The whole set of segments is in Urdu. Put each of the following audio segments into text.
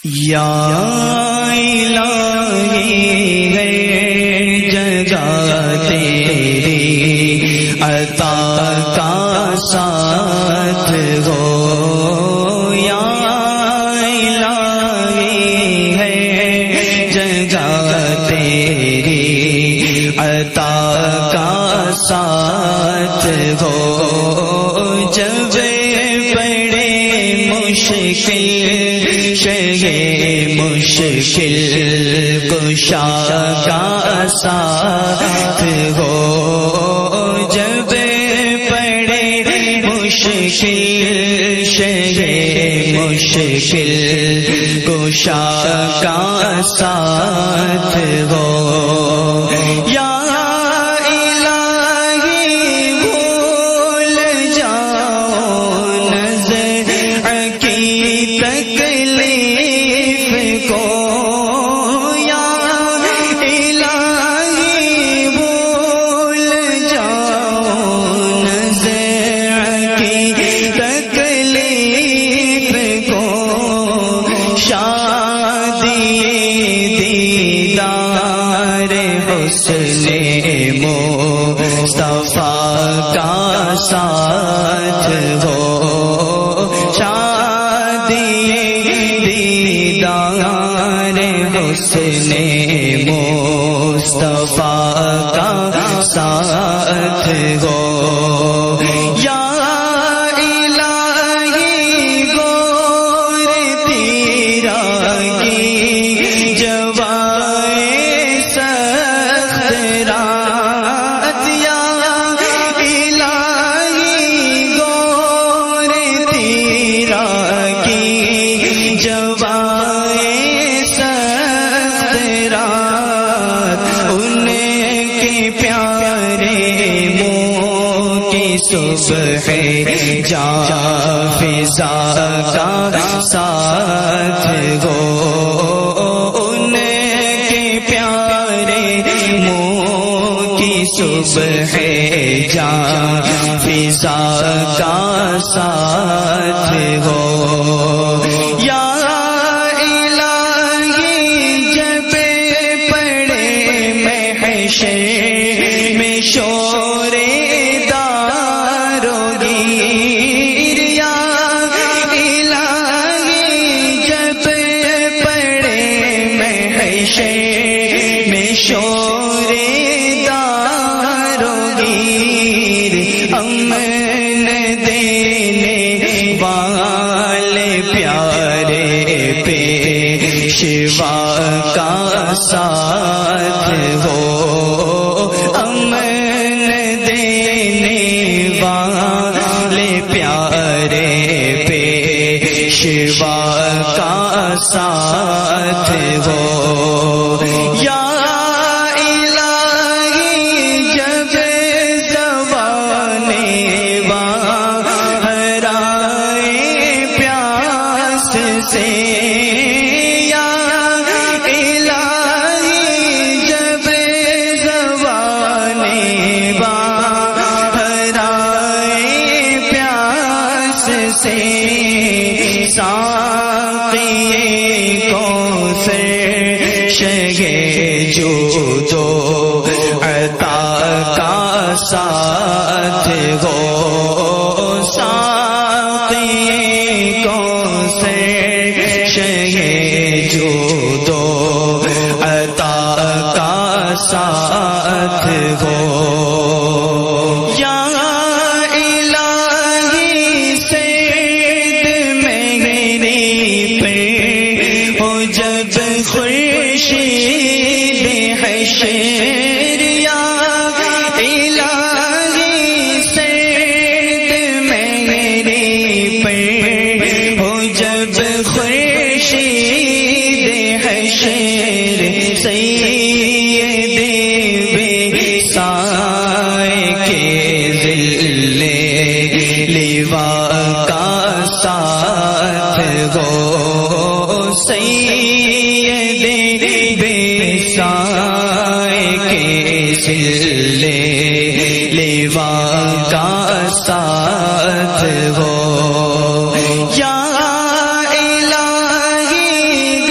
یا الہی ہے جگہ تیری عطا کا ساتھ ہو، یا الہی ہے جگہ تیری عطا کا ساتھ ہو، جب بڑے مشکل شے مشکل کشا کا ساتھ ہو، جب بڑے مشکل شے مشکل کشا کا ساتھ ہو، یا مصطفیٰ کا ساتھ ہو، شادی دیدار حسن مصطفیٰ کا ساتھ ہو، یا الہی گور تیرا کی جوائے سخت رات، یا الہی گور تیرا کی جوائے سخت رات، ان کے پیارے منہ کی صبح جاں فضا کا ساتھ ہو، ان کے پیارے منہ کی صبح جاں فضا کا ساتھ ہو، یا الہی جب پڑے محشر میں شور دارو گیر، یا الہی جب پڑے محشر میں شور دارو گیر، امن دینے والے پیارے پیشوا کا ساتھ ہو، امن دینے والے پیارے پیشوا کا ساتھ ہو، یا الہی جب زبانِ باہرائے پیاس سے، یا الہی جب زبانِ باہرائے پیاس سے، ساقی کوثر شگے جود و عطا کا ساتھ ہو، ساقی کوثر شگے جود و عطا کا ساتھ ہو، یا الہی سید میری پہ ہو جب خورشید حشر، یا الہی سید میری پہ ہو جب خورشید حشر، سید بے سائے کے ظل لواء کا ساتھ ہو، سید بے سائے کے ظل لواء کا ساتھ ہو، یا الہی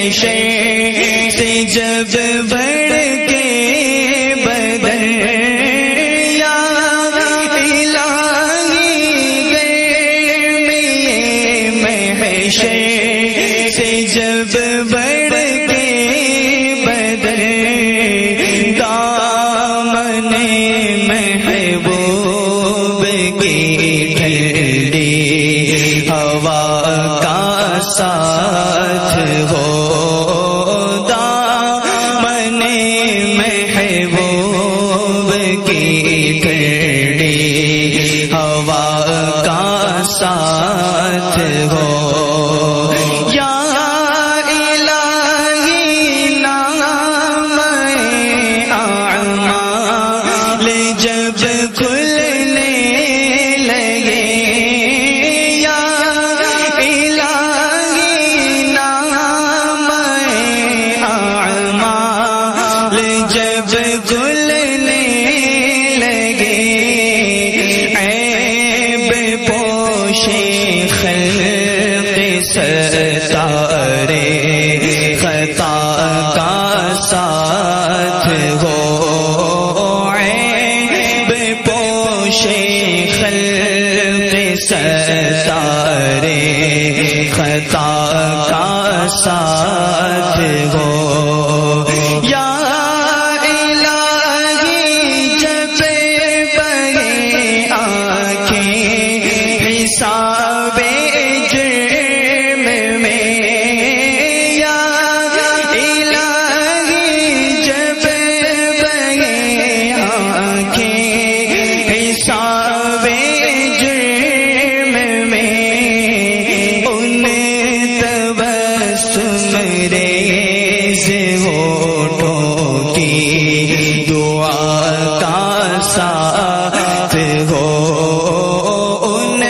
محشر سے جب بڑھ کے بدر یا الہی گرمی محشر سے جب بڑھ کے بدر دامن محبوب کی ٹھنڈی ہوا کا ساتھ ہو دامن محبوب کی ٹھنڈی ہوا کا ساتھ ہو یا الہی نام اعمال جب کھلنے لگے یا الہی نام اعمال جب کھلنے لگے عیب پوش خلق ستارے خطا کا ساتھ ہو عیب پوش خلق ستارے خطا کا ساتھ ہو یا الہی جب بہے آنکھیں حساب جرم میں یا الہی جب بہے آنکھیں حساب جرم میں ان تبسم ریز ہونٹوں کی دعا کا ساتھ ہو ان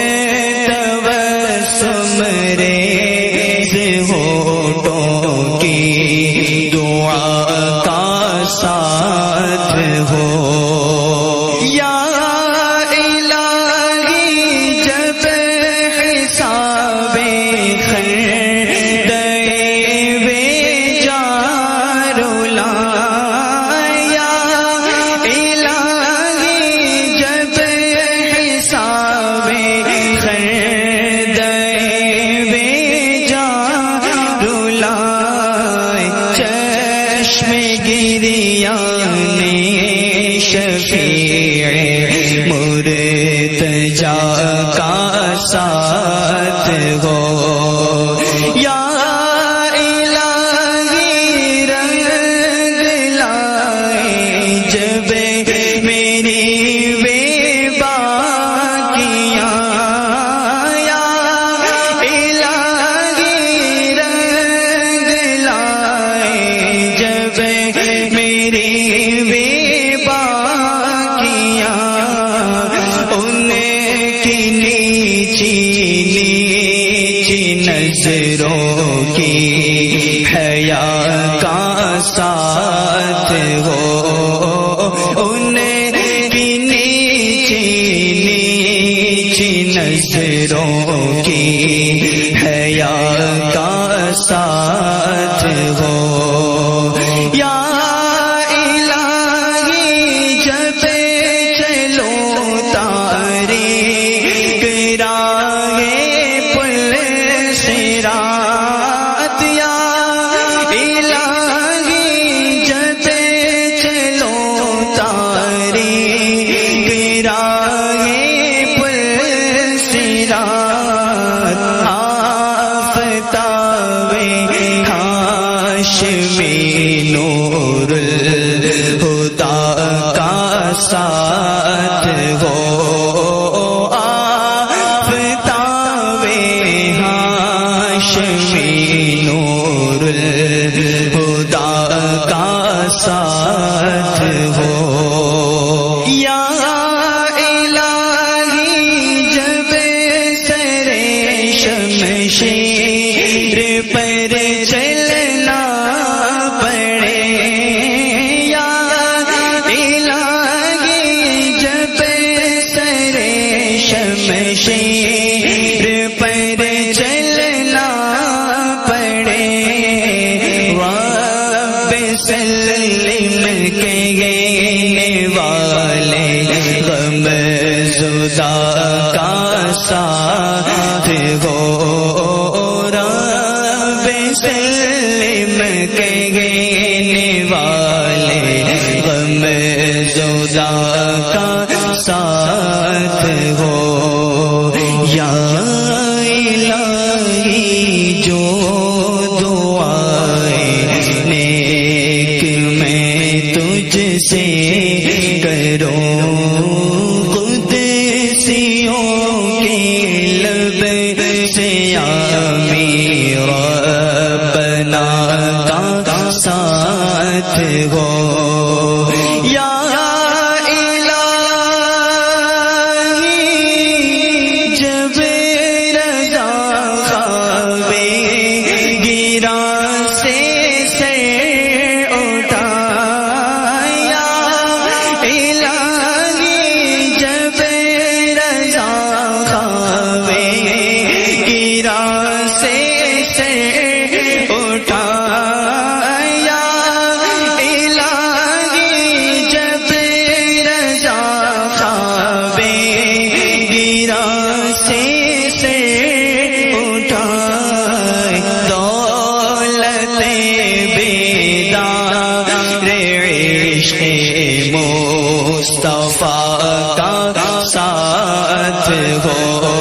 تبسم ریز ہونٹوں کی دعا کا ساتھ ہو یا الہی جب حساب خردے بے جارلا یا الہی جب حساب خردے بے جارلا چشم گریان شفیع مرتجا کا ساتھ ہو یا الہی رنگ لائے جب میری بے باکیاں یا الہی رنگ لائے جب میری بے باکیاں ان کی نیچی نیچی نظروں کی حیا کا ساتھ ہو ان کی نیچی نیچی نظروں کی حیا کا ساتھ ہو یا الہی جب چلو تاریخ راہ پل صراط یا الہی جب چلو تاریخ راہ پل صراط آفتاب ہاشمی نور الہدی کا ساتھ ہو آفتاب ہاشمی نور الہدی کا ساتھ ہو یا الہی جب سر شمشیر پر چلنا پڑے یا الہی جب سر شمشیر پر چلنا پڑے رضا کا ساتھ ہو رب سلم کہنے والے غم زدہ کا ساتھ ہو یا الہی جو دعائیں نیک میں تجھ سے کروں قدسیوں کے لب سے آمین ربنا کا ساتھ ہو یا مصطفیٰ کا ساتھ ہو